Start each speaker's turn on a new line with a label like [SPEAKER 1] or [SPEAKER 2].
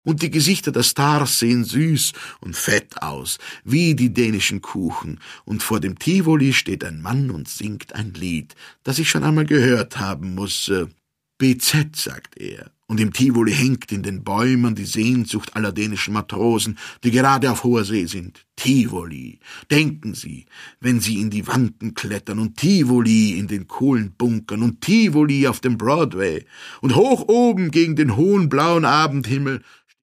[SPEAKER 1] Und die Gesichter der Stars sehen süß und fett aus, wie die dänischen Kuchen, und vor dem Tivoli steht ein Mann und singt ein Lied, das ich schon einmal gehört haben muss. BZ, sagt er, und im Tivoli hängt in den Bäumen die Sehnsucht aller dänischen Matrosen, die gerade auf hoher See sind. Tivoli, denken Sie, wenn Sie in die Wanden klettern, und Tivoli in den Kohlenbunkern, und Tivoli auf dem Broadway, und hoch oben gegen den hohen blauen Abendhimmel